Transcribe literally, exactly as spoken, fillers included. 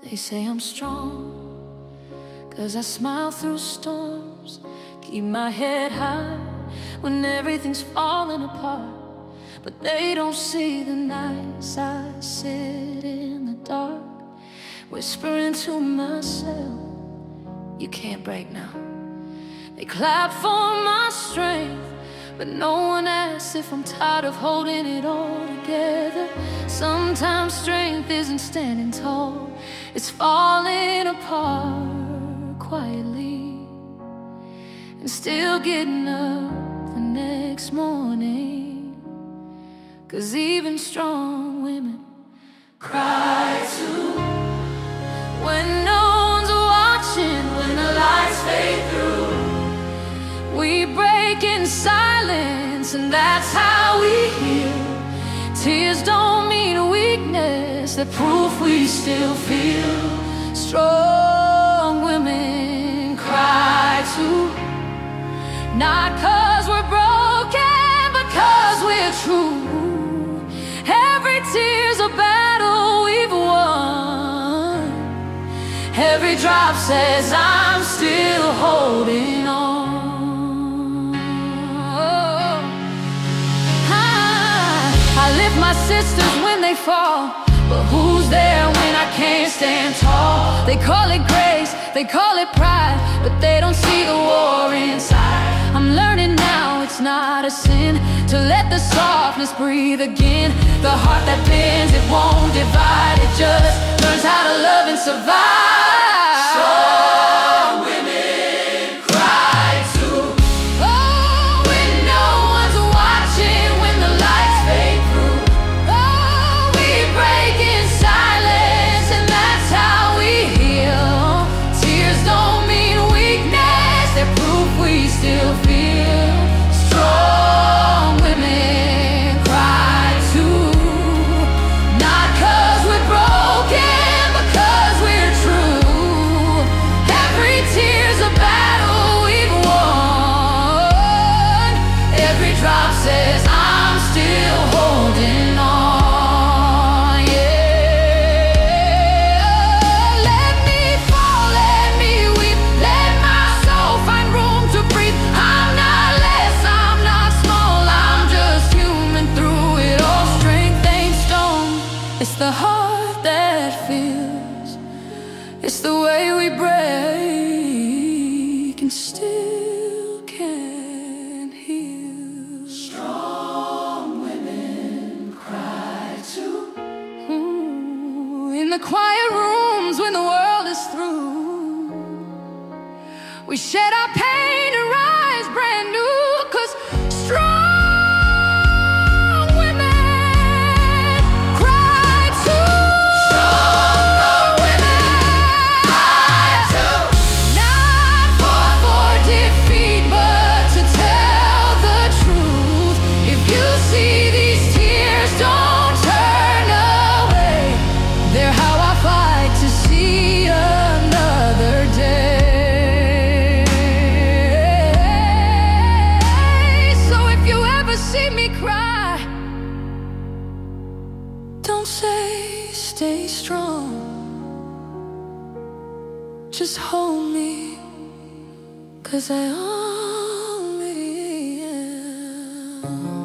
They say I'm strong, 'cause I smile through storms, keep my head high when everything's falling apart. But they don't see the nights I sit in the dark, whispering to myself, you can't break now. They clap for my strength, but no one asks if I'm tired of holding it all together. Sometimes strength isn't standing tall, it's falling apart quietly and still getting up the next morning. 'Cause even strong women cry too, when no one's watching, when the lights fade through. We break in silence, and that's how we heal. Tears don't mean weakness, they're proof we still feel. Strong women cry too, not 'cause we're broken, but 'cause we're true. Every tear's a battle we've won. Every drop says I'm still holding on. I lift my sisters when they fall, but who's there when I can't stand tall? They call it grace, they call it pride, but they don't see the war inside. I'm learning now it's not a sin to let the softness breathe again. The heart that bends, it won't divide, it just learns how to love and survive. Strong women cry too. Oh, when no one's watching, when the lights fade through. Oh, we break in silence, and that's how we heal. Tears don't mean weakness, they're proof we still feel. Strong women cry too, not 'cause we're broken, but 'cause we're true. Every tear's a battle we've won. Every drop says I'm still holding on. Yeah, let me fall, let me weep, let my soul find room to breathe. I'm not less, I'm not small, I'm just human through it all. Strength ain't stone, it's the heart that feels. It's the way we break and still can heal. Strong women cry too. Ooh, in the quiet rooms when the world is through, we shed our pain and rise brand new. 'Cause strong women cry too. Strong women cry too. Not for, for defeat, but to tell the truth. If you see these tears, don't turn away. They're how I fight to see another day. So if you ever see me cry, don't say stay strong, just hold me, 'cause I only am.